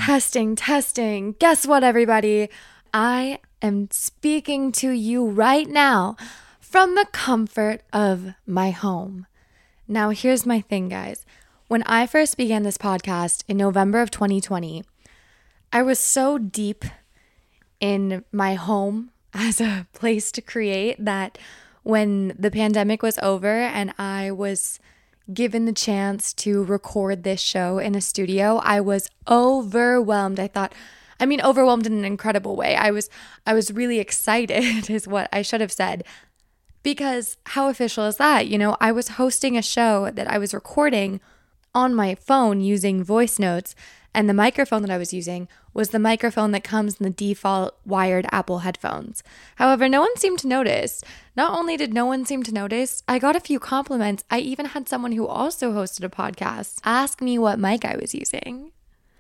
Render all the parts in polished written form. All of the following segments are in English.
Testing, testing. Guess what, everybody? I am speaking to you right now from the comfort of my home. Now, here's my thing, guys. When I first began this podcast in November of 2020, I was so deep in my home as a place to create that when the pandemic was over and I was given the chance to record this show in a studio, I was overwhelmed. Overwhelmed in an incredible way. I was really excited is what I should have said. Because how official is that? I was hosting a show that I was recording on my phone using voice notes, and the microphone that I was using was the microphone that comes in the default wired Apple headphones. However, no one seemed to notice. Not only did no one seem to notice, I got a few compliments. I even had someone who also hosted a podcast ask me what mic I was using.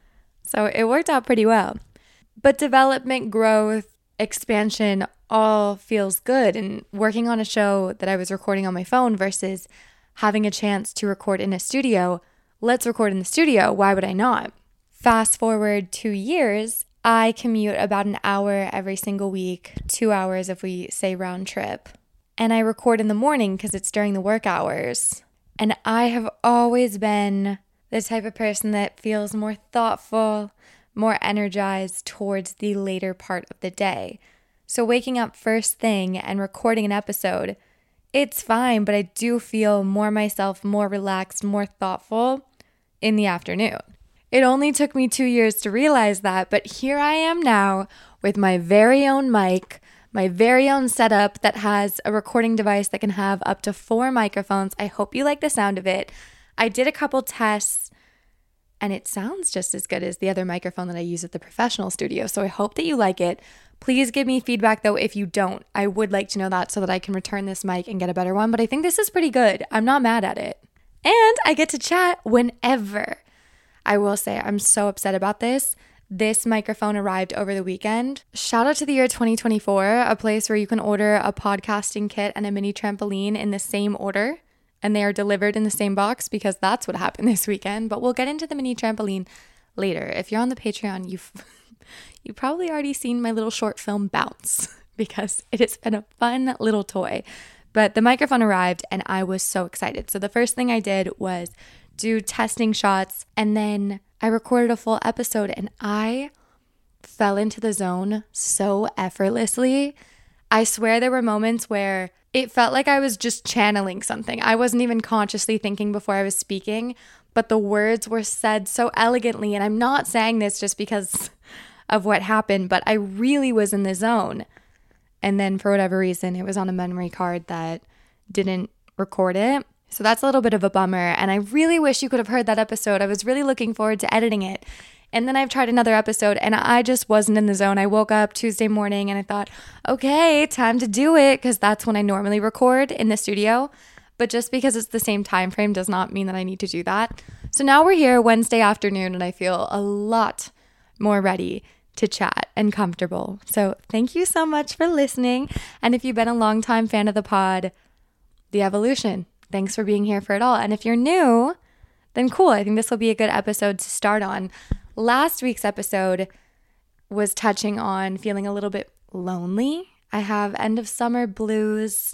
So it worked out pretty well. But development, growth, expansion all feels good. And working on a show that I was recording on my phone versus having a chance to record in a studio, let's record in the studio. Why would I not? Fast forward 2 years, I commute about an hour every single week, 2 hours if we say round trip. And I record in the morning because it's during the work hours. And I have always been the type of person that feels more thoughtful, more energized towards the later part of the day. So waking up first thing and recording an episode, it's fine, but I do feel more myself, more relaxed, more thoughtful in the afternoon. It only took me 2 years to realize that, but here I am now with my very own mic, my very own setup that has a recording device that can have up to 4 microphones. I hope you like the sound of it. I did a couple tests, and it sounds just as good as the other microphone that I use at the professional studio, so I hope that you like it. Please give me feedback, though, if you don't. I would like to know that so that I can return this mic and get a better one, but I think this is pretty good. I'm not mad at it. And I get to chat whenever. I will say I'm so upset about this. This microphone arrived over the weekend. Shout out to the year 2024, a place where you can order a podcasting kit and a mini trampoline in the same order, and they are delivered in the same box because that's what happened this weekend. But we'll get into the mini trampoline later. If you're on the Patreon, you've probably already seen my little short film Bounce because it has been a fun little toy. But the microphone arrived and I was so excited. So the first thing I did was do testing shots, and then I recorded a full episode, and I fell into the zone so effortlessly. I swear there were moments where it felt like I was just channeling something. I wasn't even consciously thinking before I was speaking, but the words were said so elegantly, and I'm not saying this just because of what happened, but I really was in the zone. And then for whatever reason, it was on a memory card that didn't record it. So that's a little bit of a bummer, and I really wish you could have heard that episode. I was really looking forward to editing it. And then I've tried another episode, and I just wasn't in the zone. I woke up Tuesday morning, and I thought, okay, time to do it, because that's when I normally record in the studio. But just because it's the same time frame does not mean that I need to do that. So now we're here Wednesday afternoon, and I feel a lot more ready to chat and comfortable. So thank you so much for listening. And if you've been a longtime fan of the pod, the evolution, thanks for being here for it all. And if you're new, then cool. I think this will be a good episode to start on. Last week's episode was touching on feeling a little bit lonely. I have end of summer blues.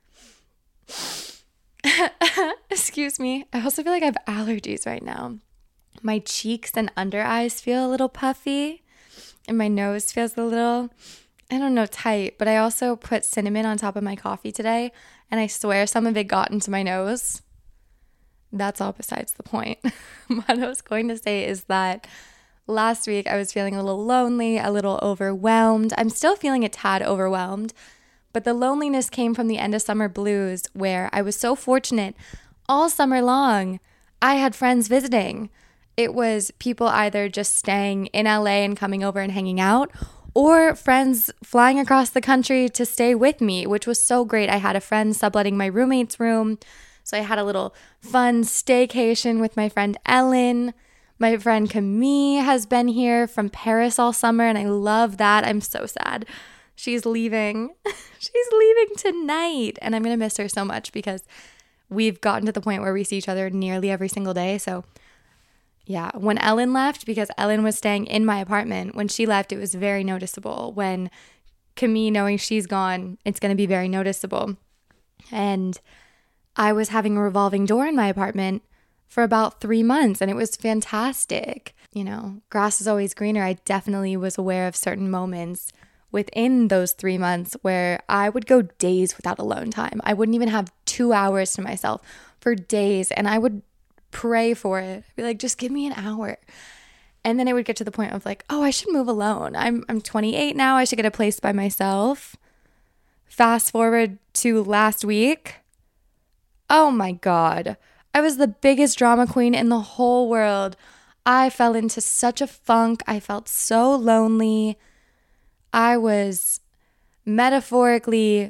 Excuse me. I also feel like I have allergies right now. My cheeks and under eyes feel a little puffy, and my nose feels a little, tight. But I also put cinnamon on top of my coffee today, and I swear some of it got into my nose. That's all besides the point. What I was going to say is that last week I was feeling a little lonely, a little overwhelmed. I'm still feeling a tad overwhelmed, but the loneliness came from the end of summer blues, where I was so fortunate all summer long. I had friends visiting. It was people either just staying in LA and coming over and hanging out, or friends flying across the country to stay with me, which was so great. I had a friend subletting my roommate's room, so I had a little fun staycation with my friend Ellen. My friend Camille has been here from Paris all summer, and I love that. I'm so sad. She's leaving. She's leaving tonight, and I'm going to miss her so much because we've gotten to the point where we see each other nearly every single day, so Yeah, when Ellen left, because Ellen was staying in my apartment, when she left, it was very noticeable. When Camille, knowing she's gone, it's going to be very noticeable. And I was having a revolving door in my apartment for about 3 months, and it was fantastic. You know, grass is always greener. I definitely was aware of certain moments within those 3 months where I would go days without alone time. I wouldn't even have 2 hours to myself for days, and I would pray for it. I'd be like, just give me an hour. And then it would get to the point of like, oh, I should move alone. I'm 28 now. I should get a place by myself. Fast forward to last week. Oh my God. I was the biggest drama queen in the whole world. I fell into such a funk. I felt so lonely. I was metaphorically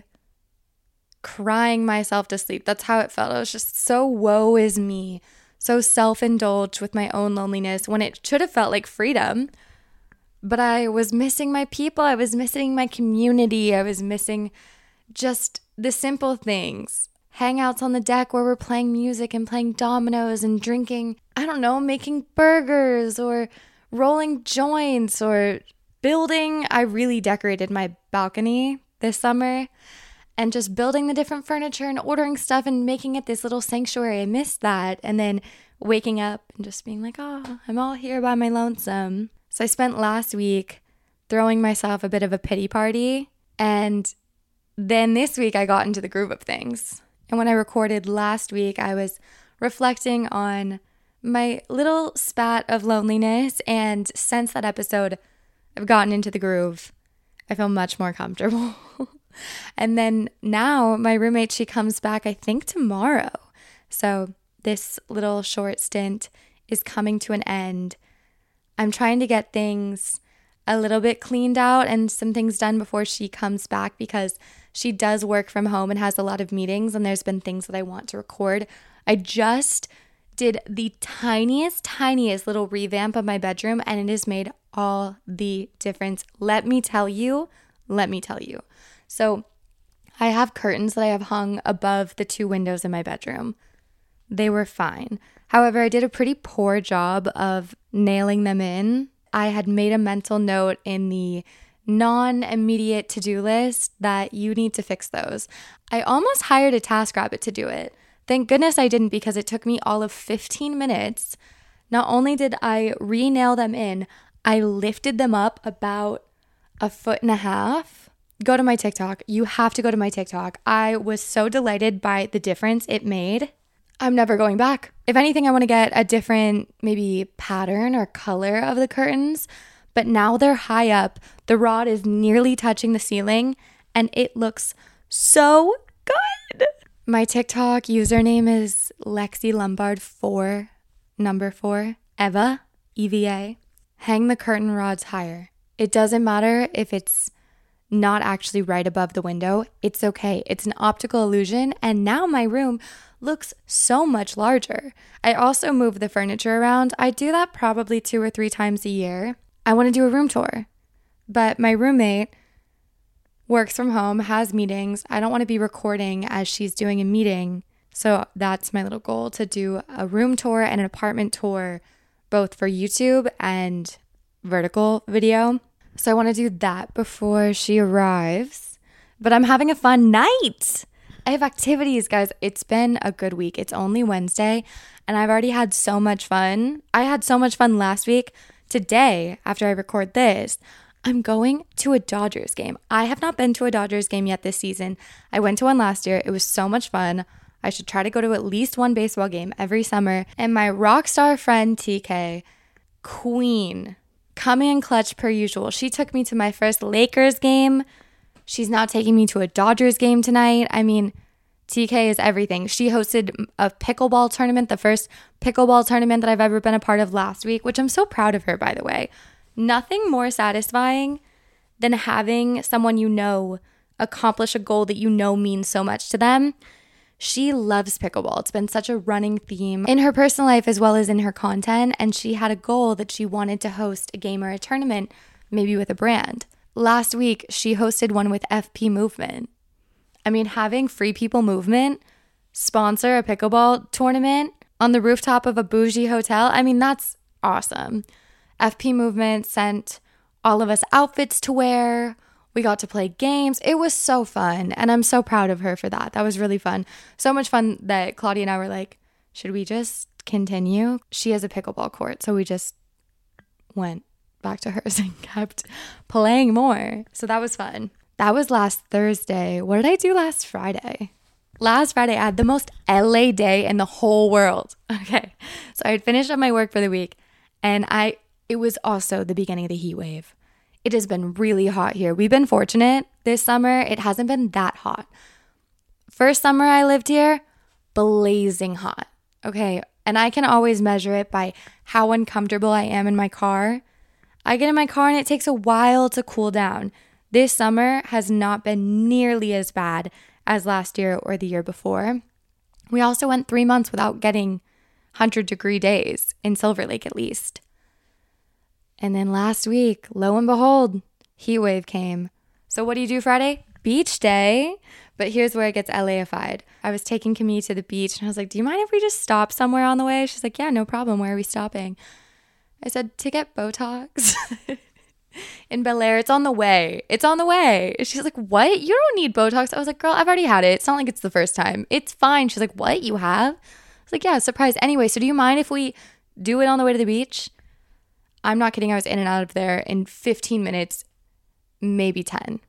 crying myself to sleep. That's how it felt. I was just so woe is me. So self-indulged with my own loneliness when it should have felt like freedom. But I was missing my people. I was missing my community. I was missing just the simple things. Hangouts on the deck where we're playing music and playing dominoes and drinking, I don't know, making burgers or rolling joints or building. I really decorated my balcony this summer. And just building the different furniture and ordering stuff and making it this little sanctuary. I missed that. And then waking up and just being like, oh, I'm all here by my lonesome. So I spent last week throwing myself a bit of a pity party. And then this week I got into the groove of things. And when I recorded last week, I was reflecting on my little spat of loneliness. And since that episode, I've gotten into the groove. I feel much more comfortable. And then now my roommate, she comes back, I think tomorrow. So this little short stint is coming to an end. I'm trying to get things a little bit cleaned out and some things done before she comes back because she does work from home and has a lot of meetings and there's been things that I want to record. I just did the tiniest little revamp of my bedroom and it has made all the difference. Let me tell you. So I have curtains that I have hung above the 2 windows in my bedroom. They were fine. However, I did a pretty poor job of nailing them in. I had made a mental note in the non-immediate to-do list that you need to fix those. I almost hired a TaskRabbit to do it. Thank goodness I didn't because it took me all of 15 minutes. Not only did I re-nail them in, I lifted them up about 1.5 feet. Go to my TikTok. You have to go to my TikTok. I was so delighted by the difference it made. I'm never going back. If anything, I want to get a different maybe pattern or color of the curtains, but now they're high up. The rod is nearly touching the ceiling and it looks so good. My TikTok username is Lexi Lombard 4, number 4, Eva, EVA. Hang the curtain rods higher. It doesn't matter if it's not actually right above the window. It's okay. It's an optical illusion. And now my room looks so much larger. I also move the furniture around. I do that probably 2 or 3 times a year. I want to do a room tour, but my roommate works from home, has meetings. I don't want to be recording as she's doing a meeting. So that's my little goal, to do a room tour and an apartment tour, both for YouTube and vertical video. So I want to do that before she arrives. But I'm having a fun night. I have activities, guys. It's been a good week. It's only Wednesday, and I've already had so much fun. I had so much fun last week. Today, after I record this, I'm going to a Dodgers game. I have not been to a Dodgers game yet this season. I went to one last year. It was so much fun. I should try to go to at least one baseball game every summer. And my rock star friend, TK, queen, coming in clutch per usual. She took me to my first Lakers game. She's now taking me to a Dodgers game tonight. I mean, TK is everything. She hosted a pickleball tournament, the first pickleball tournament that I've ever been a part of last week, which I'm so proud of her, by the way. Nothing more satisfying than having someone you know accomplish a goal that you know means so much to them. She loves pickleball. It's been such a running theme in her personal life as well as in her content. And she had a goal that she wanted to host a game or a tournament, maybe with a brand. Last week, she hosted one with FP Movement. I mean, having Free People Movement sponsor a pickleball tournament on the rooftop of a bougie hotel, I mean, that's awesome. FP Movement sent all of us outfits to wear. We got to play games. It was so fun. And I'm so proud of her for that. That was really fun. So much fun that Claudia and I were like, should we just continue? She has a pickleball court. So we just went back to hers and kept playing more. So that was fun. That was last Thursday. What did I do last Friday? Last Friday, I had the most LA day in the whole world. Okay. So I had finished up my work for the week and it was also the beginning of the heat wave. It has been really hot here. We've been fortunate this summer. It hasn't been that hot. First summer I lived here, blazing hot. Okay. And I can always measure it by how uncomfortable I am in my car. I get in my car and it takes a while to cool down. This summer has not been nearly as bad as last year or the year before. We also went 3 months without getting 100-degree days in Silver Lake at least. And then last week, lo and behold, heat wave came. So what do you do Friday? Beach day. But here's where it gets LA-ified. I was taking Camille to the beach and I was like, do you mind if we just stop somewhere on the way? She's like, yeah, no problem. Where are we stopping? I said, to get Botox in Bel Air. It's on the way. It's on the way. She's like, what? You don't need Botox. I was like, girl, I've already had it. It's not like it's the first time. It's fine. She's like, what? You have? I was like, yeah, surprise. Anyway, so do you mind if we do it on the way to the beach? I'm not kidding. I was in and out of there in 15 minutes, maybe 10.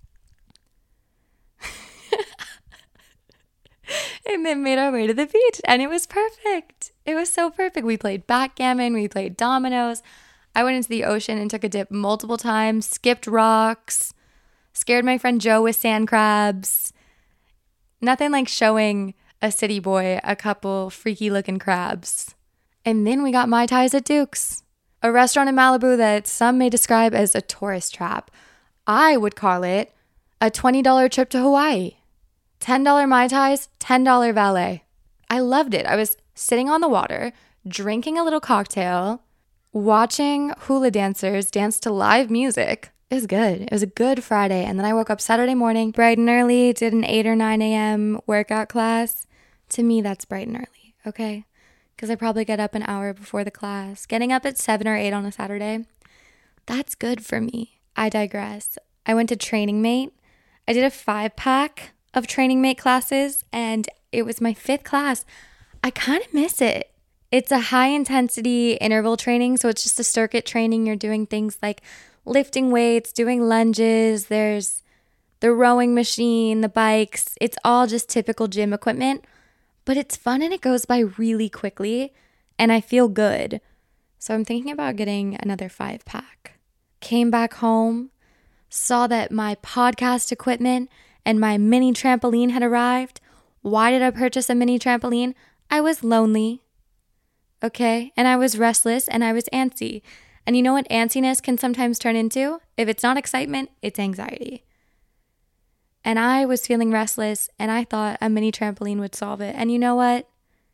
And then made our way to the beach and it was perfect. It was so perfect. We played backgammon. We played dominoes. I went into the ocean and took a dip multiple times, skipped rocks, scared my friend Joe with sand crabs. Nothing like showing a city boy a couple freaky looking crabs. And then we got Mai Tais at Duke's, a restaurant in Malibu that some may describe as a tourist trap. I would call it a $20 trip to Hawaii. $10 Mai Tais, $10 valet. I loved it. I was sitting on the water, drinking a little cocktail, watching hula dancers dance to live music. It was good. It was a good Friday. And then I woke up Saturday morning, bright and early, did an 8 or 9 a.m. workout class. To me, that's bright and early, okay? Because I probably get up an hour before the class. Getting up at 7 or 8 on a Saturday, that's good for me. I digress. I went to Training Mate. I did a 5-pack of Training Mate classes, and it was my 5th class. I kind of miss it. It's a high intensity interval training, so it's just a circuit training. You're doing things like lifting weights, doing lunges, there's the rowing machine, the bikes. It's all just typical gym equipment, but it's fun and it goes by really quickly, and I feel good. So I'm thinking about getting another 5-pack. Came back home, saw that my podcast equipment and my mini trampoline had arrived. Why did I purchase a mini trampoline? I was lonely, okay? And I was restless and I was antsy. And you know what antsiness can sometimes turn into? If it's not excitement, it's anxiety. And I was feeling restless and I thought a mini trampoline would solve it. And you know what?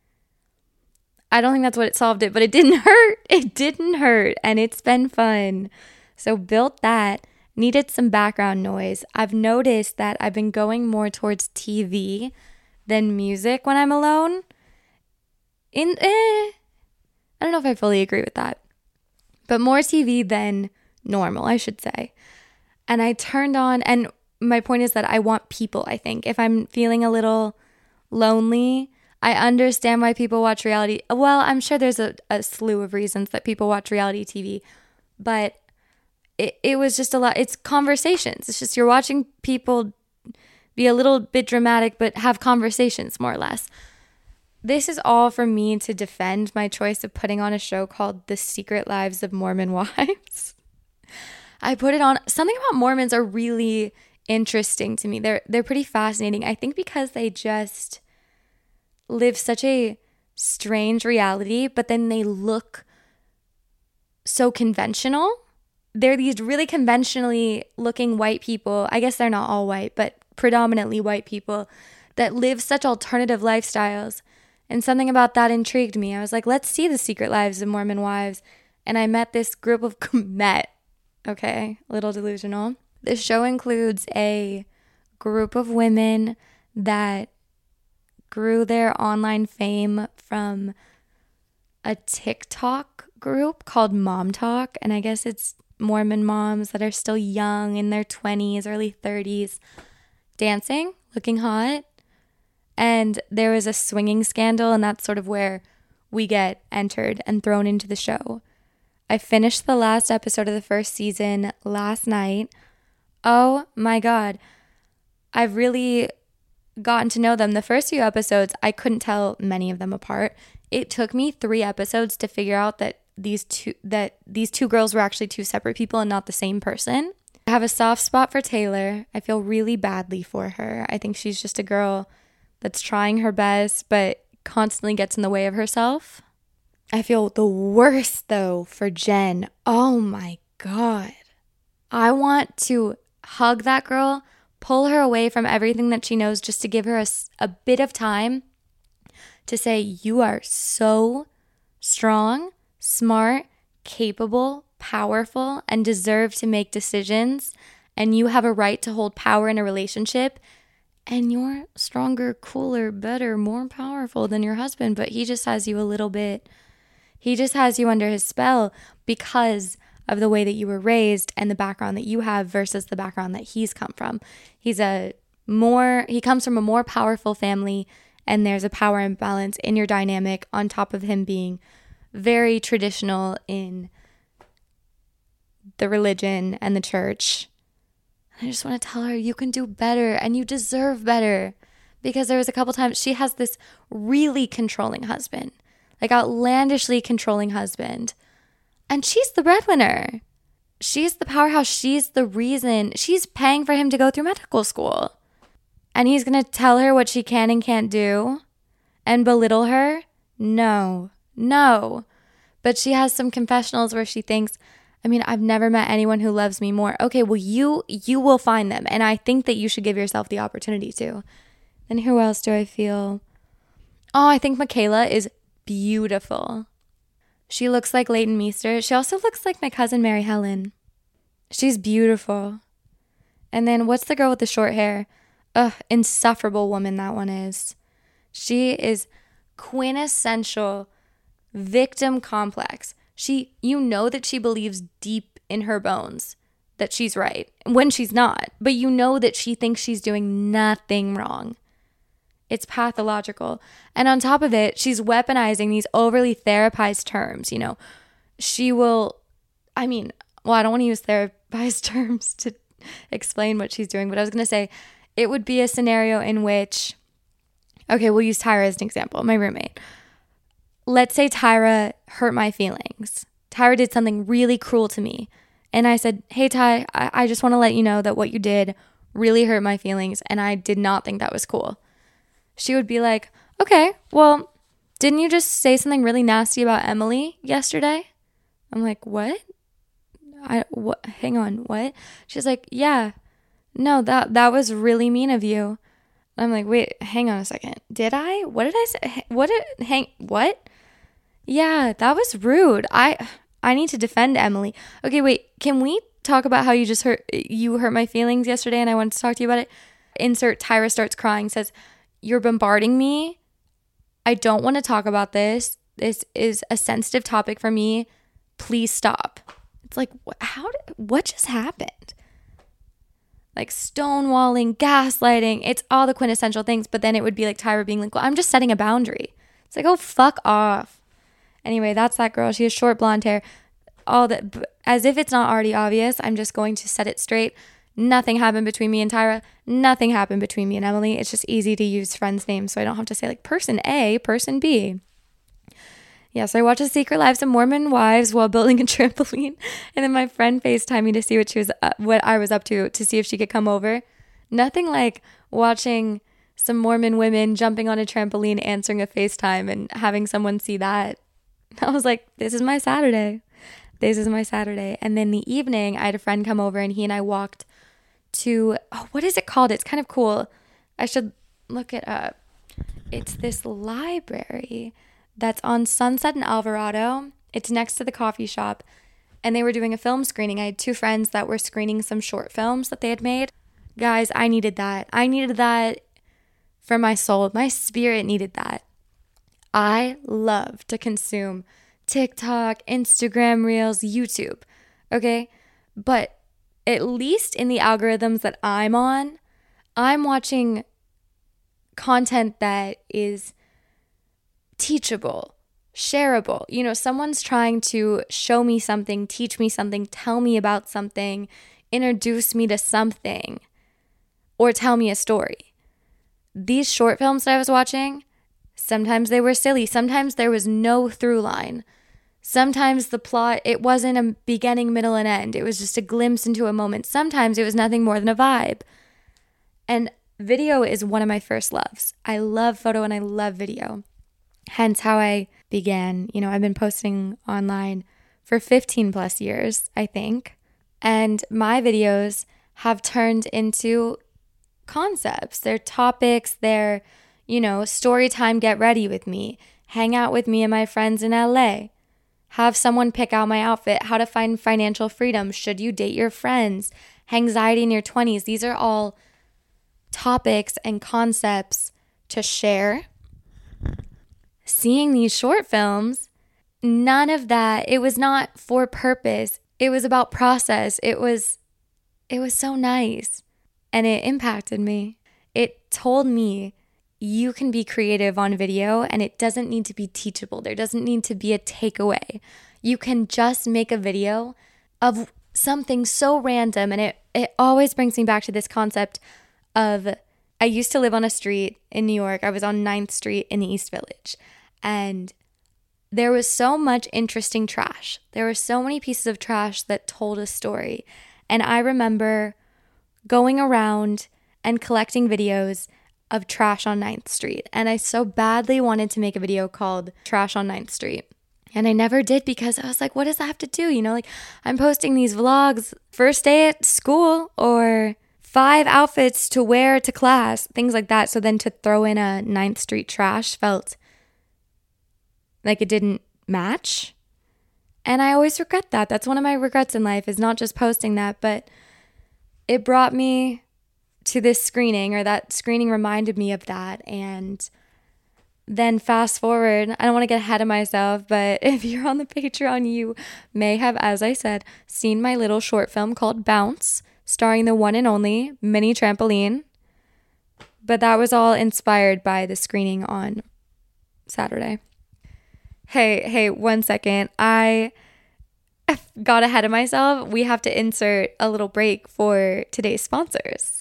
I don't think that's what it solved it, but it didn't hurt. It didn't hurt and it's been fun. So built that. Needed some background noise. I've noticed that I've been going more towards TV than music when I'm alone. I don't know if I fully agree with that. But more TV than normal, I should say. And I turned on, and my point is that I want people, I think. If I'm feeling a little lonely, I understand why people watch reality. Well, I'm sure there's a slew of reasons that people watch reality TV, but it was just a lot. It's conversations. It's just you're watching people be a little bit dramatic, but have conversations more or less. This is all for me to defend my choice of putting on a show called The Secret Lives of Mormon Wives. I put it on. Something about Mormons are really interesting to me. They're pretty fascinating. I think because they just live such a strange reality, but then they look so conventional. They're these really conventionally looking white people. I guess they're not all white, but predominantly white people that live such alternative lifestyles. And something about that intrigued me. I was like, let's see The Secret Lives of Mormon Wives. And I met this group of, okay, a little delusional. The show includes a group of women that grew their online fame from a TikTok group called Mom Talk, and I guess it's Mormon moms that are still young in their 20s, early 30s, dancing, looking hot. And there was a swinging scandal, and that's sort of where we get entered and thrown into the show. I finished the last episode of the first season last night. Oh my God. I've really gotten to know them. The first few episodes, I couldn't tell many of them apart. It took me 3 episodes to figure out that these two girls were actually 2 separate people and not the same person. I have a soft spot for Taylor. I feel really badly for her. I think she's just a girl that's trying her best, but constantly gets in the way of herself. I feel the worst, though, for Jen. Oh my God. I want to hug that girl, pull her away from everything that she knows just to give her a bit of time to say, you are so strong, smart, capable, powerful, and deserve to make decisions. And you have a right to hold power in a relationship. And you're stronger, cooler, better, more powerful than your husband. But he just has you he just has you under his spell because of the way that you were raised and the background that you have versus the background that he's come from. He comes from a more powerful family, and there's a power imbalance in your dynamic on top of him being very traditional in the religion and the church. I just want to tell her, you can do better and you deserve better. Because there was a couple times she has this really controlling husband, like outlandishly controlling husband. And she's the breadwinner. She's the powerhouse. She's the reason. She's paying for him to go through medical school. And he's going to tell her what she can and can't do and belittle her? No. But she has some confessionals where she thinks, I've never met anyone who loves me more. Okay, well, you will find them. And I think that you should give yourself the opportunity to. And who else do I feel? Oh, I think Michaela is beautiful. She looks like Leighton Meester. She also looks like my cousin Mary Helen. She's beautiful. And then what's the girl with the short hair? Insufferable woman that one is. She is quintessential victim complex. You know that she believes deep in her bones that she's right when she's not, but you know that she thinks she's doing nothing wrong. It's pathological. And on top of it, she's weaponizing these overly therapized terms. She will, I don't want to use therapized terms to explain what she's doing, but I was going to say it would be a scenario in which, okay, we'll use Tyra as an example, my roommate. Let's say Tyra hurt my feelings. Tyra did something really cruel to me. And I said, hey, Ty, I just want to let you know that what you did really hurt my feelings, and I did not think that was cool. She would be like, okay, well, didn't you just say something really nasty about Emily yesterday? I'm like, what? Hang on, what? She's like, yeah, no, that was really mean of you. I'm like, wait, hang on a second. Did I? What did I say? What? Yeah, that was rude. I need to defend Emily. Okay, wait, can we talk about how you hurt my feelings yesterday and I wanted to talk to you about it? Insert Tyra starts crying, says, you're bombarding me. I don't want to talk about this. This is a sensitive topic for me. Please stop. It's like, what just happened? Like stonewalling, gaslighting. It's all the quintessential things. But then it would be like Tyra being like, well, I'm just setting a boundary. It's like, oh, fuck off. Anyway, that's that girl. She has short blonde hair. All that, as if it's not already obvious, I'm just going to set it straight. Nothing happened between me and Tyra. Nothing happened between me and Emily. It's just easy to use friends' names so I don't have to say like person A, person B. Yes, I watched The Secret Lives of Mormon Wives while building a trampoline, and then my friend FaceTimed me to see what I was up to see if she could come over. Nothing like watching some Mormon women jumping on a trampoline, answering a FaceTime, and having someone see that. I was like, this is my Saturday. And then the evening, I had a friend come over, and he and I walked to, what is it called? It's kind of cool. I should look it up. It's this library that's on Sunset and Alvarado. It's next to the coffee shop. And they were doing a film screening. I had 2 friends that were screening some short films that they had made. Guys, I needed that. I needed that for my soul. My spirit needed that. I love to consume TikTok, Instagram Reels, YouTube, okay? But at least in the algorithms that I'm on, I'm watching content that is teachable, shareable. You know, someone's trying to show me something, teach me something, tell me about something, introduce me to something, or tell me a story. These short films that I was watching, sometimes they were silly. Sometimes there was no through line. Sometimes the plot, it wasn't a beginning, middle, and end. It was just a glimpse into a moment. Sometimes it was nothing more than a vibe. And video is one of my first loves. I love photo and I love video. Hence how I began. You know, I've been posting online for 15 plus years, I think. And my videos have turned into concepts. They're topics. They're, you know, story time, get ready with me. Hang out with me and my friends in LA. Have someone pick out my outfit. How to find financial freedom. Should you date your friends? Anxiety in your 20s. These are all topics and concepts to share. Seeing these short films, none of that, it was not for purpose. It was about process. It was so nice. And it impacted me. It told me you can be creative on video and it doesn't need to be teachable. There doesn't need to be a takeaway. You can just make a video of something so random. And it always brings me back to this concept of, I used to live on a street in New York. I was on 9th Street in the East Village. And there was so much interesting trash. There were so many pieces of trash that told a story. And I remember going around and collecting videos of trash on 9th Street. And I so badly wanted to make a video called Trash on 9th Street. And I never did because I was like, what does that have to do? You know, like I'm posting these vlogs, first day at school or 5 outfits to wear to class, things like that. So then to throw in a 9th Street trash felt like it didn't match. And I always regret that. That's one of my regrets in life, is not just posting that, but it brought me to this screening, or that screening reminded me of that. And then fast forward, I don't want to get ahead of myself, but if you're on the Patreon, you may have, as I said, seen my little short film called Bounce, starring the one and only Mini Trampoline. But that was all inspired by the screening on Saturday. Hey, 1 second. I got ahead of myself. We have to insert a little break for today's sponsors.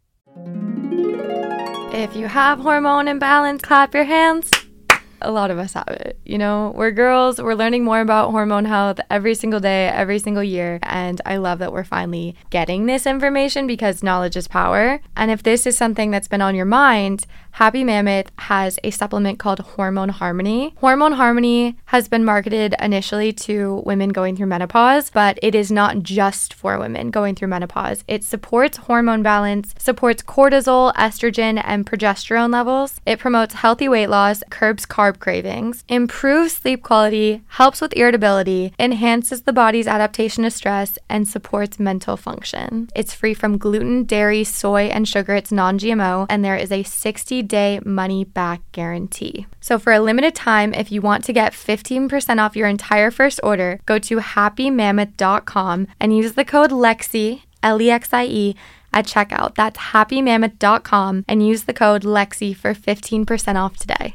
If you have hormone imbalance, clap your hands. A lot of us have it. You know, we're girls, we're learning more about hormone health every single day, every single year. And I love that we're finally getting this information because knowledge is power. And if this is something that's been on your mind, Happy Mammoth has a supplement called Hormone Harmony. Hormone Harmony has been marketed initially to women going through menopause, but it is not just for women going through menopause. It supports hormone balance, supports cortisol, estrogen, and progesterone levels. It promotes healthy weight loss, curbs carb cravings, improves sleep quality, helps with irritability, enhances the body's adaptation to stress, and supports mental function. It's free from gluten, dairy, soy, and sugar. It's non-GMO, and there is a 60-day money-back guarantee. So for a limited time, if you want to get 15% off your entire first order, go to happymammoth.com and use the code LEXIE, LEXIE, at checkout. That's happymammoth.com and use the code LEXIE for 15% off today.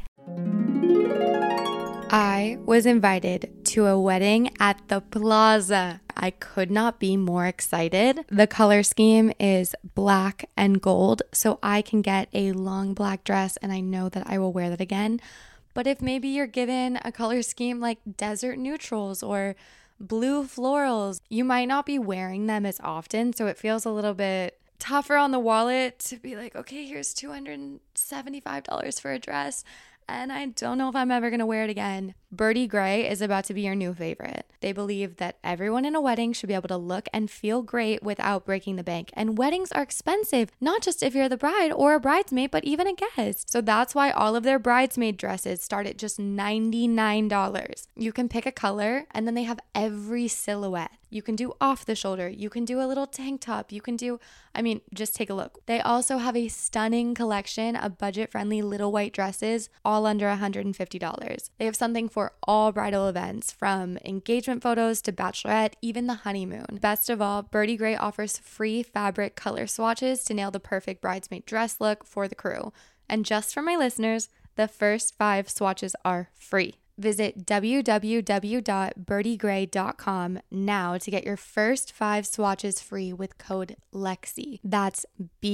I was invited to a wedding at the Plaza. I could not be more excited. The color scheme is black and gold, so I can get a long black dress and I know that I will wear that again. But if maybe you're given a color scheme like desert neutrals or blue florals, you might not be wearing them as often, so it feels a little bit tougher on the wallet to be like, okay, here's $275 for a dress. And I don't know if I'm ever going to wear it again. Birdie Gray is about to be your new favorite. They believe that everyone in a wedding should be able to look and feel great without breaking the bank. And weddings are expensive, not just if you're the bride or a bridesmaid, but even a guest. So that's why all of their bridesmaid dresses start at just $99. You can pick a color and then they have every silhouette. You can do off the shoulder. You can do a little tank top. You can do, just take a look. They also have a stunning collection of budget-friendly little white dresses, all under $150. They have something for for all bridal events, from engagement photos to bachelorette, even the honeymoon. Best of all, Birdie Gray offers free fabric color swatches to nail the perfect bridesmaid dress look for the crew. And just for my listeners, the first 5 swatches are free. Visit www.birdiegray.com now to get your first 5 swatches free with code LEXI. That's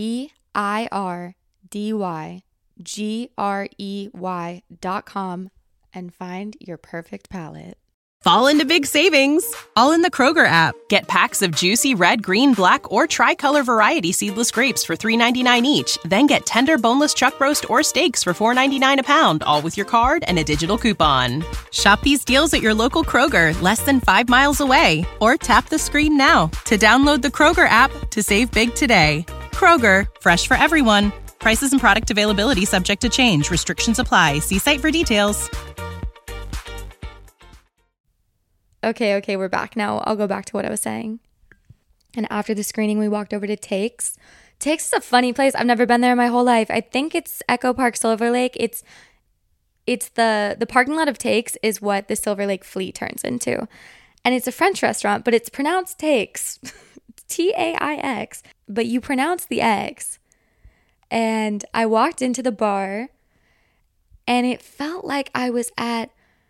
BIRDYGREY.com and find your perfect palette. Fall into big savings, all in the Kroger app. Get packs of juicy red, green, black, or tricolor variety seedless grapes for $3.99 each. Then get tender boneless chuck roast or steaks for $4.99 a pound, all with your card and a digital coupon. Shop these deals at your local Kroger, less than 5 miles away. Or tap the screen now to download the Kroger app to save big today. Kroger, fresh for everyone. Prices and product availability subject to change. Restrictions apply. See site for details. Okay, we're back now. I'll go back to what I was saying. And after the screening, we walked over to Takes. Takes is a funny place. I've never been there in my whole life. I think it's Echo Park, Silver Lake. It's the parking lot of Takes is what the Silver Lake Fleet turns into. And it's a French restaurant, but it's pronounced Takes. Taix. But you pronounce the X. And I walked into the bar, and it felt like I was at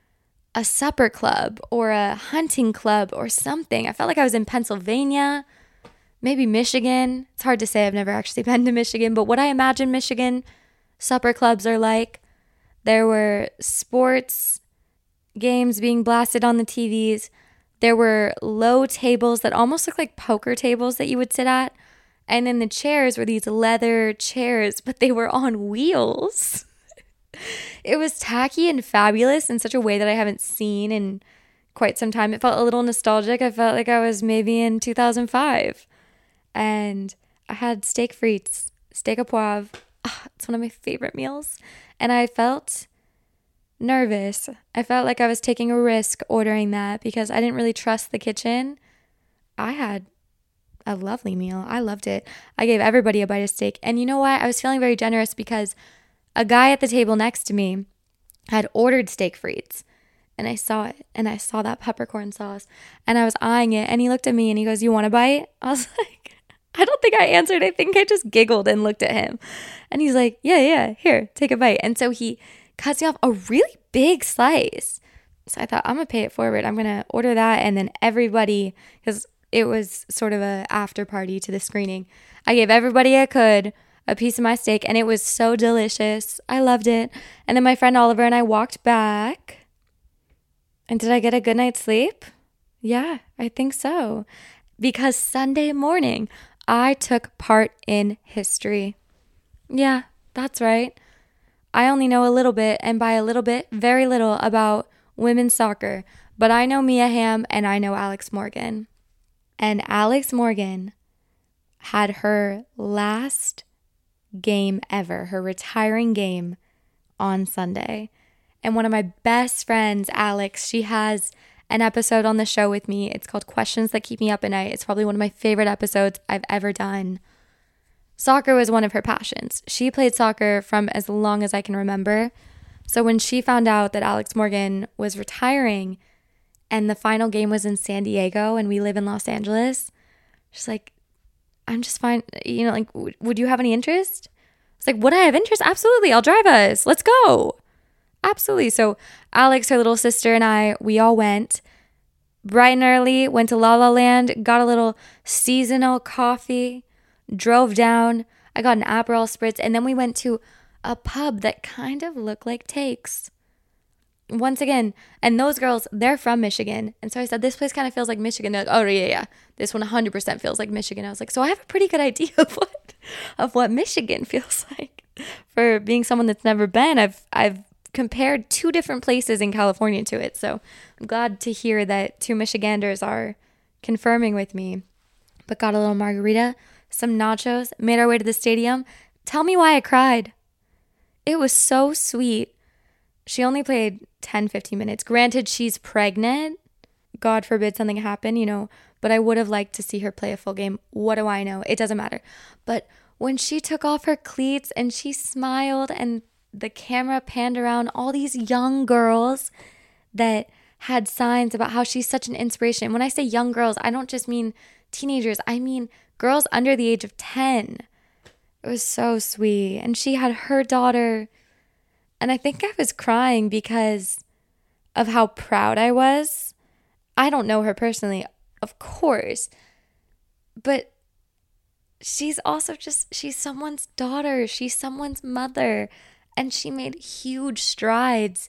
a supper club or a hunting club or something. I felt like I was in Pennsylvania, maybe Michigan. It's hard to say. I've never actually been to Michigan, but what I imagine Michigan supper clubs are like, there were sports games being blasted on the TVs. There were low tables that almost looked like poker tables that you would sit at. And then the chairs were these leather chairs, but they were on wheels. It was tacky and fabulous in such a way that I haven't seen in quite some time. It felt a little nostalgic. I felt like I was maybe in 2005. And I had steak frites, steak au poivre. It's one of my favorite meals. And I felt nervous. I felt like I was taking a risk ordering that because I didn't really trust the kitchen. I had a lovely meal. I loved it. I gave everybody a bite of steak. And you know what? I was feeling very generous because a guy at the table next to me had ordered steak frites, and I saw it, and I saw that peppercorn sauce, and I was eyeing it, and he looked at me and he goes, "You want a bite?" I was like, I don't think I answered. I think I just giggled and looked at him, and he's like, yeah, here, take a bite. And so he cuts me off a really big slice. So I thought, I'm gonna pay it forward. I'm gonna order that, and then everybody, because it was sort of a after party to the screening, I gave everybody I could a piece of my steak, and it was so delicious. I loved it. And then my friend Oliver and I walked back. And did I get a good night's sleep? Yeah, I think so. Because Sunday morning, I took part in history. Yeah, that's right. I only know a little bit, and by a little bit, very little, about women's soccer. But I know Mia Hamm, and I know Alex Morgan. And Alex Morgan had her last game ever, her retiring game, on Sunday. And one of my best friends, Alex, she has an episode on the show with me. It's called Questions That Keep Me Up at Night. It's probably one of my favorite episodes I've ever done. Soccer was one of her passions. She played soccer from as long as I can remember. So when she found out that Alex Morgan was retiring and the final game was in San Diego and we live in Los Angeles, she's like, I'm just fine. You know, like, would you have any interest? It's like, would I have interest? Absolutely. I'll drive us. Let's go. Absolutely. So Alex, her little sister, and I, we all went bright and early, went to La La Land, got a little seasonal coffee, drove down. I got an Aperol Spritz, and then we went to a pub that kind of looked like Takes. Once again, and those girls, they're from Michigan. And so I said, this place kind of feels like Michigan. They're like, oh, yeah. This one 100% feels like Michigan. I was like, so I have a pretty good idea of what Michigan feels like. For being someone that's never been, I've compared 2 different places in California to it. So I'm glad to hear that 2 Michiganders are confirming with me. But got a little margarita, some nachos, made our way to the stadium. Tell me why I cried. It was so sweet. She only played 10, 15 minutes. Granted, she's pregnant. God forbid something happen, you know, but I would have liked to see her play a full game. What do I know? It doesn't matter. But when she took off her cleats and she smiled and the camera panned around all these young girls, that had signs about how she's such an inspiration. And when I say young girls, I don't just mean teenagers. I mean girls under the age of 10. It was so sweet. And she had her daughter. And I think I was crying because of how proud I was. I don't know her personally, of course. But she's also she's someone's daughter. She's someone's mother. And she made huge strides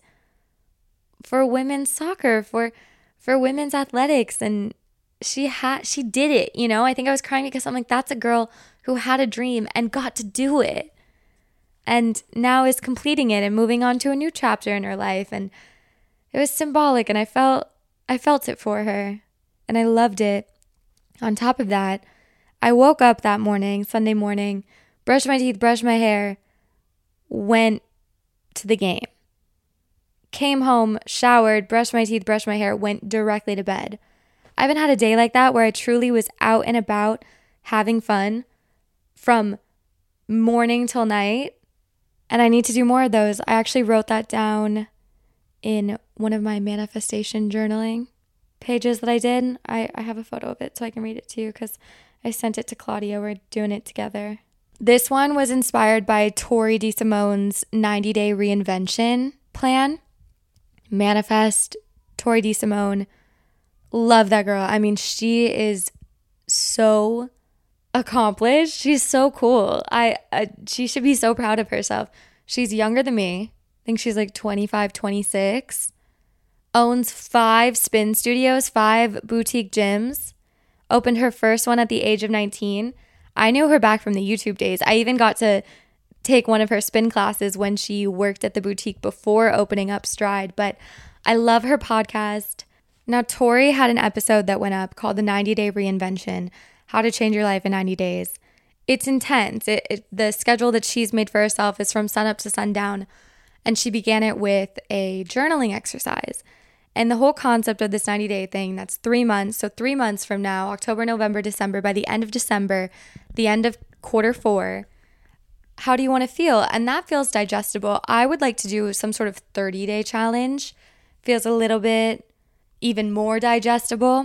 for women's soccer, for women's athletics. And she did it, you know? I think I was crying because I'm like, that's a girl who had a dream and got to do it. And now is completing it and moving on to a new chapter in her life. And it was symbolic, and I felt it for her, and I loved it. On top of that, I woke up that morning, Sunday morning, brushed my teeth, brushed my hair, went to the game. Came home, showered, brushed my teeth, brushed my hair, went directly to bed. I haven't had a day like that where I truly was out and about having fun from morning till night. And I need to do more of those. I actually wrote that down in one of my manifestation journaling pages that I did. I have a photo of it so I can read it to you because I sent it to Claudia. We're doing it together. This one was inspired by Tori DeSimone's 90-day reinvention plan. Manifest, Tori DeSimone. Love that girl. I mean, she is so accomplished. She's so cool. She should be so proud of herself. She's younger than me. I think she's like 25, 26. Owns 5 spin studios, 5 boutique gyms. Opened her first one at the age of 19. I knew her back from the YouTube days. I even got to take one of her spin classes when she worked at the boutique before opening up Stride. But I love her podcast. Now, Tori had an episode that went up called The 90-Day Reinvention, How to Change Your Life in 90 Days. It's intense. The schedule that she's made for herself is from sunup to sundown. And she began it with a journaling exercise. And the whole concept of this 90-day thing, that's 3 months. So 3 months from now, October, November, December, by the end of December, the end of quarter 4, how do you want to feel? And that feels digestible. I would like to do some sort of 30-day challenge. Feels a little bit even more digestible.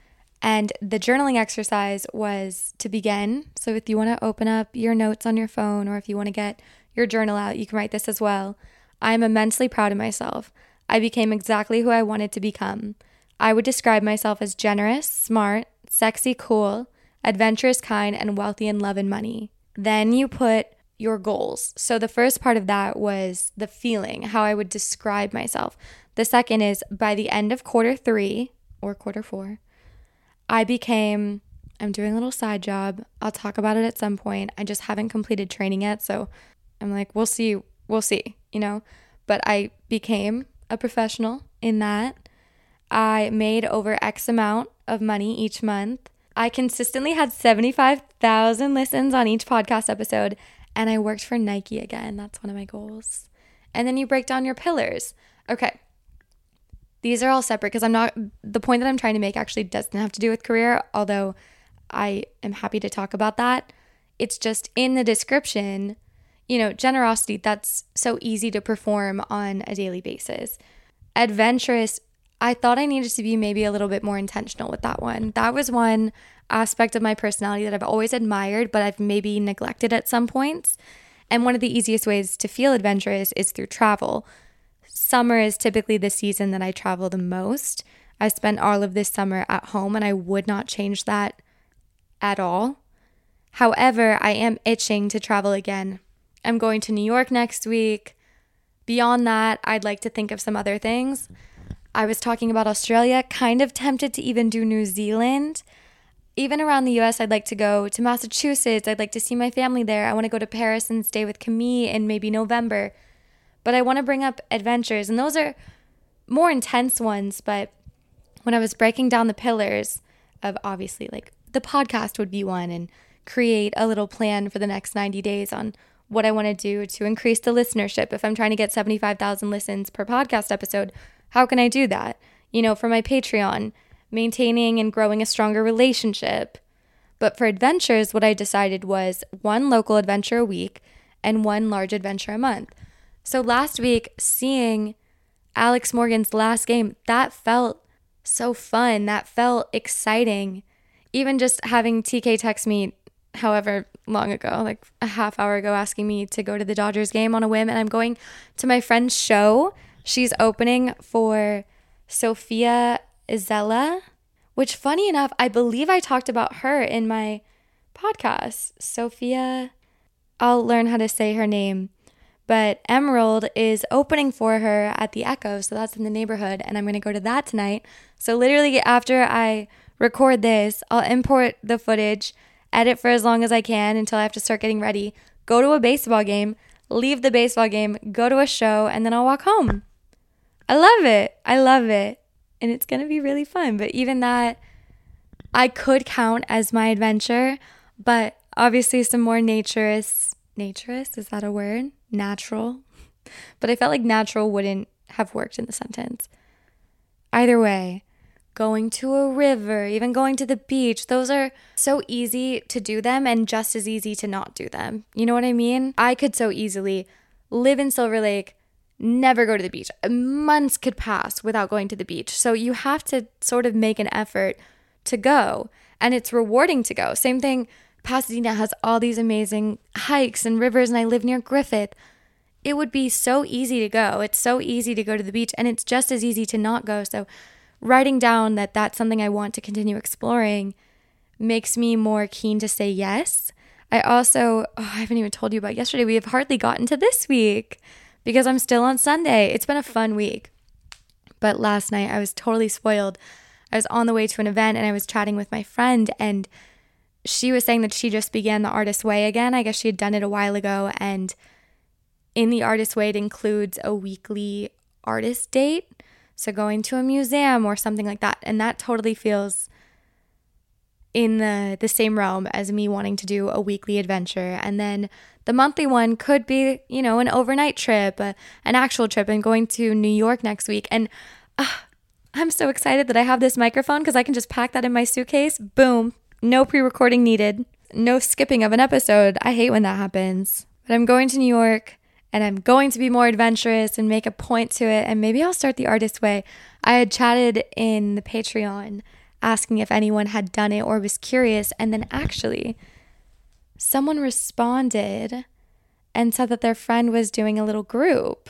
And the journaling exercise was to begin. So if you want to open up your notes on your phone, or if you want to get your journal out, you can write this as well. I am immensely proud of myself. I became exactly who I wanted to become. I would describe myself as generous, smart, sexy, cool, adventurous, kind, and wealthy in love and money. Then you put your goals. So the first part of that was the feeling, how I would describe myself. The second is by the end of quarter 3 or quarter 4, I'm doing a little side job. I'll talk about it at some point. I just haven't completed training yet. So I'm like, we'll see, you know, but I became a professional in that. I made over X amount of money each month. I consistently had 75,000 listens on each podcast episode, and I worked for Nike again. That's one of my goals. And then you break down your pillars. Okay. These are all separate because the point that I'm trying to make actually doesn't have to do with career, although I am happy to talk about that. It's just in the description, you know, generosity, that's so easy to perform on a daily basis. Adventurous, I thought I needed to be maybe a little bit more intentional with that one. That was one aspect of my personality that I've always admired, but I've maybe neglected at some points. And one of the easiest ways to feel adventurous is through travel. Summer is typically the season that I travel the most. I spent all of this summer at home, and I would not change that at all. However, I am itching to travel again. I'm going to New York next week. Beyond that, I'd like to think of some other things. I was talking about Australia, kind of tempted to even do New Zealand. Even around the US, I'd like to go to Massachusetts. I'd like to see my family there. I want to go to Paris and stay with Camille in maybe November. But I want to bring up adventures, and those are more intense ones. But when I was breaking down the pillars of, obviously, like the podcast would be one, and create a little plan for the next 90 days on what I want to do to increase the listenership. If I'm trying to get 75,000 listens per podcast episode, how can I do that? You know, for my Patreon, maintaining and growing a stronger relationship. But for adventures, what I decided was 1 local adventure a week and 1 large adventure a month. So last week, seeing Alex Morgan's last game, that felt so fun. That felt exciting. Even just having TK text me however long ago, like a half hour ago, asking me to go to the Dodgers game on a whim. And I'm going to my friend's show. She's opening for Sophia Izella, which, funny enough, I believe I talked about her in my podcast. Sophia, I'll learn how to say her name. But Emerald is opening for her at the Echo, so that's in the neighborhood, and I'm going to go to that tonight. So literally after I record this, I'll import the footage, edit for as long as I can until I have to start getting ready, go to a baseball game, leave the baseball game, go to a show, and then I'll walk home. I love it. I love it. And it's going to be really fun. But even that, I could count as my adventure, but obviously some more naturist, is that a word? Natural. But I felt like natural wouldn't have worked in the sentence. Either way, going to a river, even going to the beach, those are so easy to do them and just as easy to not do them. You know what I mean? I could so easily live in Silver Lake, never go to the beach. Months could pass without going to the beach. So you have to sort of make an effort to go, and it's rewarding to go. Same thing, Pasadena has all these amazing hikes and rivers, and I live near Griffith. It would be so easy to go. It's so easy to go to the beach, and it's just as easy to not go. So writing down that that's something I want to continue exploring makes me more keen to say yes. I also, I haven't even told you about yesterday. We have hardly gotten to this week because I'm still on Sunday. It's been a fun week. But last night I was totally spoiled. I was on the way to an event and I was chatting with my friend, and she was saying that she just began the Artist Way again. I guess she had done it a while ago, and in the Artist Way, it includes a weekly artist date. So going to a museum or something like that. And that totally feels in the same realm as me wanting to do a weekly adventure. And then the monthly one could be, an overnight trip, an actual trip. I'm going to New York next week. And I'm so excited that I have this microphone because I can just pack that in my suitcase. Boom. No pre-recording needed. No skipping of an episode. I hate when that happens. But I'm going to New York, and I'm going to be more adventurous and make a point to it. And maybe I'll start the Artist Way. I had chatted in the Patreon asking if anyone had done it or was curious. And then actually, someone responded and said that their friend was doing a little group.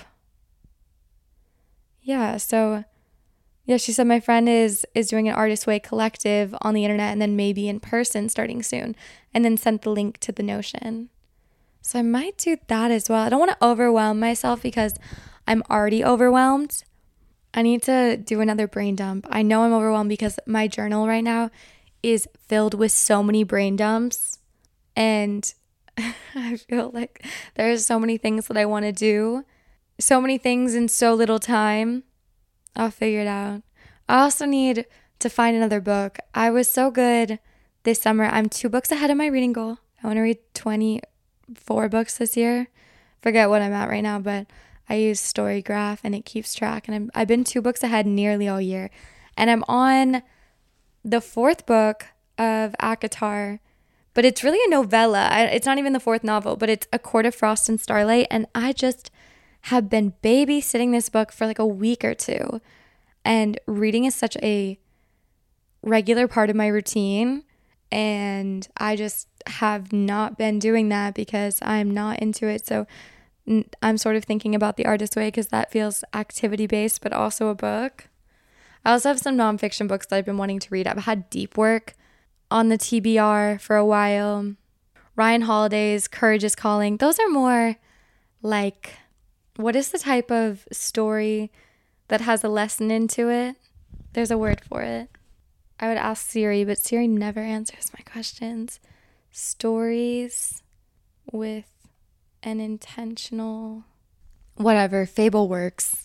Yeah, she said my friend is doing an Artist Way collective on the internet and then maybe in person starting soon. And then sent the link to the Notion. So I might do that as well. I don't want to overwhelm myself because I'm already overwhelmed. I need to do another brain dump. I know I'm overwhelmed because my journal right now is filled with so many brain dumps. And I feel like there's so many things that I want to do. So many things in so little time. I'll figure it out. I also need to find another book. I was so good this summer. I'm 2 books ahead of my reading goal. I want to read 24 books this year. Forget what I'm at right now, but I use Storygraph and it keeps track, and I've been 2 books ahead nearly all year, and I'm on the 4th book of ACOTAR, but it's really a novella. It's not even the 4th novel, but it's A Court of Frost and Starlight, and I just have been babysitting this book for like a week or 2, and reading is such a regular part of my routine, and I just have not been doing that because I'm not into it. So I'm sort of thinking about the Artist Way because that feels activity-based, but also a book. I also have some nonfiction books that I've been wanting to read. I've had Deep Work on the TBR for a while. Ryan Holiday's Courage is Calling. Those are more like, what is the type of story that has a lesson into it? There's a word for it. I would ask Siri, but Siri never answers my questions. Stories with an intentional, whatever, Fable works.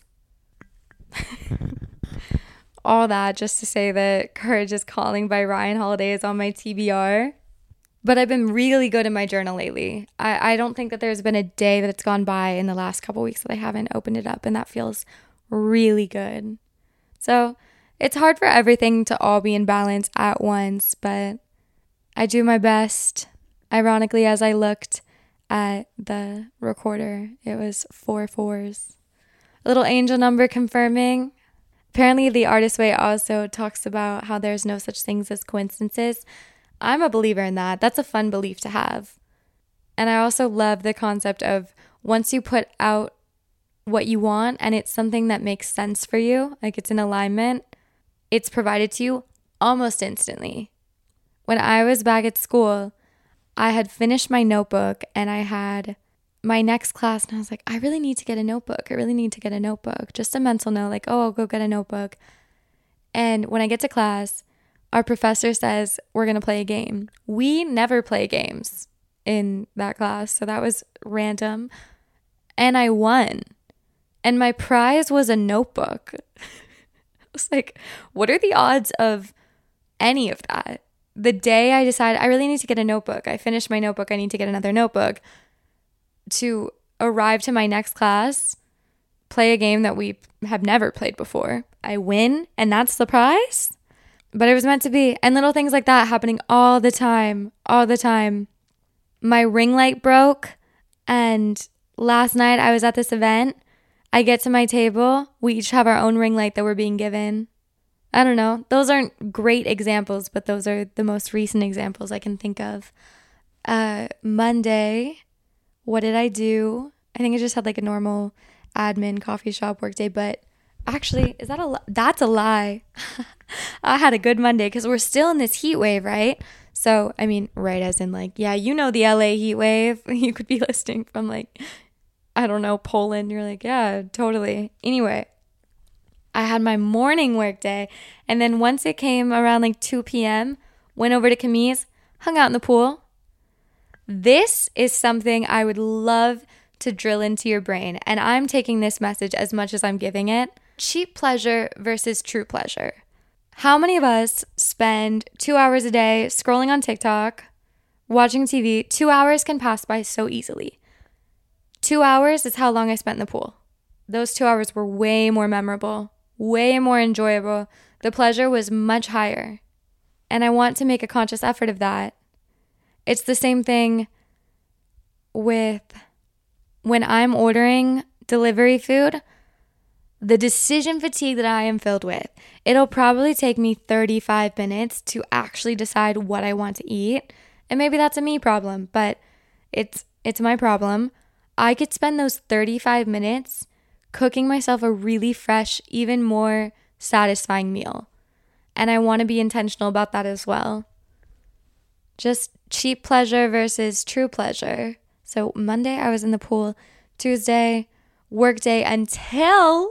All that just to say that Courage is Calling by Ryan Holiday is on my TBR. But I've been really good in my journal lately. I don't think that there's been a day that it's gone by in the last couple weeks that I haven't opened it up, and that feels really good. So it's hard for everything to all be in balance at once, but I do my best. Ironically, as I looked at the recorder, it was 4 4s. A little angel number confirming. Apparently, The Artist Way also talks about how there's no such things as coincidences. I'm a believer in that. That's a fun belief to have. And I also love the concept of once you put out what you want and it's something that makes sense for you, like it's in alignment, it's provided to you almost instantly. When I was back at school, I had finished my notebook and I had my next class and I was like, I really need to get a notebook. I really need to get a notebook. Just a mental note, like, oh, I'll go get a notebook. And when I get to class, our professor says, we're going to play a game. We never play games in that class, so that was random. And I won. And my prize was a notebook. I was like, what are the odds of any of that? The day I decided I really need to get a notebook, I finished my notebook, I need to get another notebook, to arrive to my next class, play a game that we have never played before. I win, and that's the prize? But it was meant to be. And little things like that happening all the time. My ring light broke, and last night I was at this event. I get to my table. We each have our own ring light that we're being given. I don't know. Those aren't great examples, but those are the most recent examples I can think of. Monday, what did I do? I think I just had like a normal admin coffee shop work day, but actually, is that that's a lie. I had a good Monday because we're still in this heat wave, right? So, I mean, right, as in like, yeah, you know the LA heat wave. You could be listening from like, I don't know, Poland. You're like, yeah, totally. Anyway, I had my morning work day. And then once it came around like 2 p.m., went over to Camille's, hung out in the pool. This is something I would love to drill into your brain. And I'm taking this message as much as I'm giving it. Cheap pleasure versus true pleasure. How many of us spend 2 hours a day scrolling on TikTok, watching TV? 2 hours can pass by so easily. 2 hours is how long I spent in the pool. Those 2 hours were way more memorable, way more enjoyable. The pleasure was much higher. And I want to make a conscious effort of that. It's the same thing with when I'm ordering delivery food. The decision fatigue that I am filled with, it'll probably take me 35 minutes to actually decide what I want to eat. And maybe that's a me problem, but it's my problem. I could spend those 35 minutes cooking myself a really fresh, even more satisfying meal. And I want to be intentional about that as well. Just cheap pleasure versus true pleasure. So Monday I was in the pool. Tuesday, work day until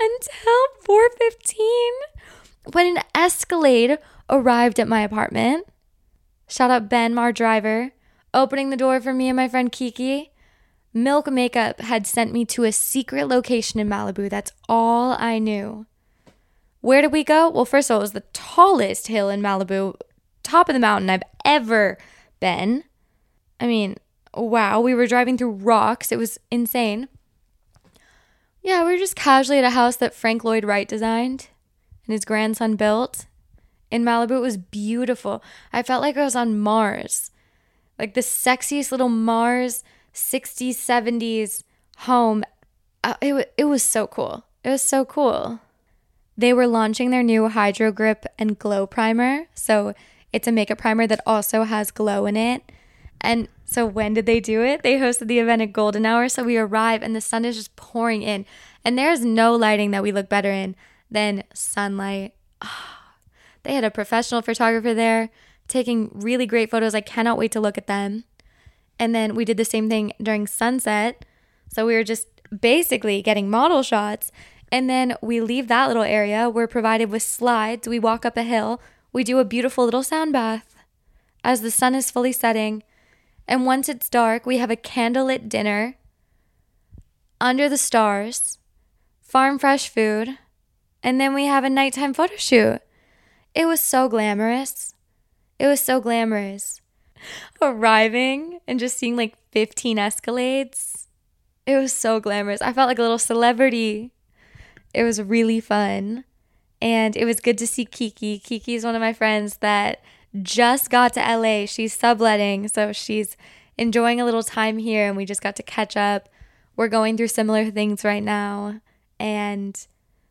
4:15 when an Escalade arrived at my apartment. Shout out Ben, our driver, opening the door for me and my friend Kiki. Milk Makeup had sent me to a secret location in Malibu. That's all I knew. Where did we go? Well, first of all, it was the tallest hill in Malibu, top of the mountain I've ever been. I mean, wow, we were driving through rocks. It was insane. Yeah, we were just casually at a house that Frank Lloyd Wright designed and his grandson built. In Malibu, it was beautiful. I felt like I was on Mars. Like the sexiest little Mars 60s, 70s home. It was so cool. It was so cool. They were launching their new Hydro Grip and Glow Primer. So it's a makeup primer that also has glow in it. And so when did they do it? They hosted the event at Golden Hour. So we arrive and the sun is just pouring in. And there is no lighting that we look better in than sunlight. Oh, they had a professional photographer there taking really great photos. I cannot wait to look at them. And then we did the same thing during sunset. So we were just basically getting model shots. And then we leave that little area. We're provided with slides. We walk up a hill. We do a beautiful little sound bath as the sun is fully setting. And once it's dark, we have a candlelit dinner under the stars, farm fresh food, and then we have a nighttime photo shoot. It was so glamorous. It was so glamorous. Arriving and just seeing like 15 Escalades. It was so glamorous. I felt like a little celebrity. It was really fun. And it was good to see Kiki. Kiki is one of my friends that just got to LA. She's subletting, so she's enjoying a little time here and we just got to catch up. We're going through similar things right now. and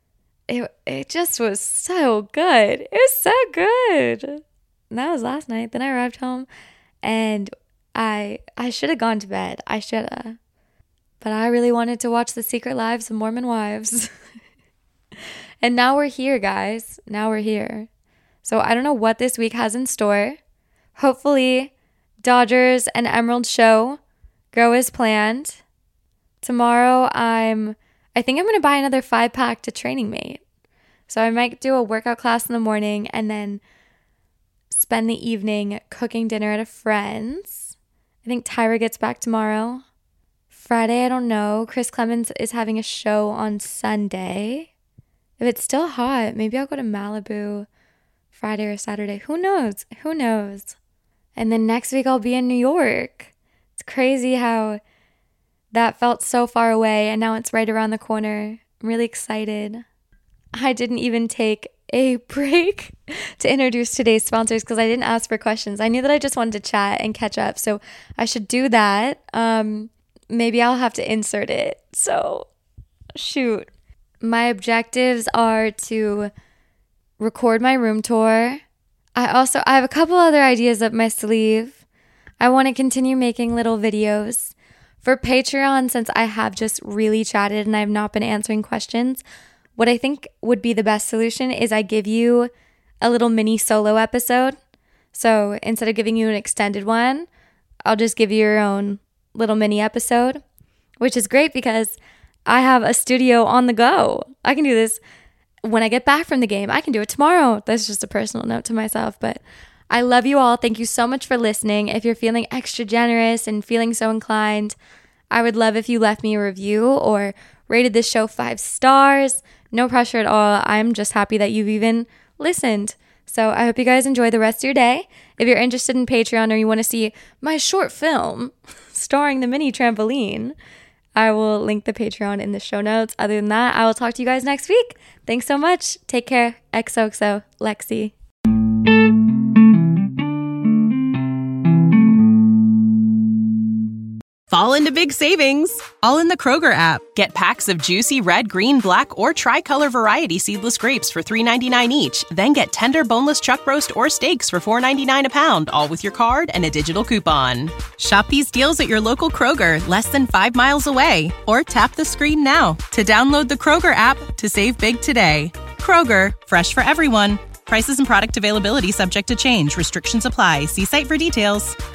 it just was so good. It was so good. And that was last night. Then I arrived home and I should have gone to bed. I should have. But I really wanted to watch The Secret Lives of Mormon Wives. And now we're here, guys. Now we're here. So I don't know what this week has in store. Hopefully, Dodgers and Emerald show go as planned. Tomorrow, I think I'm going to buy another 5-pack to Training Mate. So I might do a workout class in the morning and then spend the evening cooking dinner at a friend's. I think Tyra gets back tomorrow. Friday, I don't know. Chris Clemens is having a show on Sunday. If it's still hot, maybe I'll go to Malibu Friday or Saturday. Who knows? Who knows? And then next week I'll be in New York. It's crazy how that felt so far away and now it's right around the corner. I'm really excited. I didn't even take a break to introduce today's sponsors because I didn't ask for questions. I knew that I just wanted to chat and catch up, so I should do that. Maybe I'll have to insert it. So, shoot. My objectives are to record my room tour. I have a couple other ideas up my sleeve. I want to continue making little videos. For Patreon, since I have just really chatted and I have not been answering questions, what I think would be the best solution is I give you a little mini solo episode. So instead of giving you an extended one, I'll just give you your own little mini episode, which is great because I have a studio on the go. I can do this when I get back from the game. I can do it tomorrow. That's just a personal note to myself, but I love you all. Thank you so much for listening. If you're feeling extra generous and feeling so inclined, I would love if you left me a review or rated this show 5 stars. No pressure at all. I'm just happy that you've even listened. So I hope you guys enjoy the rest of your day. If you're interested in Patreon or you want to see my short film starring the mini trampoline, I will link the Patreon in the show notes. Other than that, I will talk to you guys next week. Thanks so much. Take care. XOXO, Lexi. Fall into big savings, all in the Kroger app. Get packs of juicy red, green, black, or tricolor variety seedless grapes for $3.99 each. Then get tender boneless chuck roast or steaks for $4.99 a pound, all with your card and a digital coupon. Shop these deals at your local Kroger, less than 5 miles away. Or tap the screen now to download the Kroger app to save big today. Kroger, fresh for everyone. Prices and product availability subject to change. Restrictions apply. See site for details.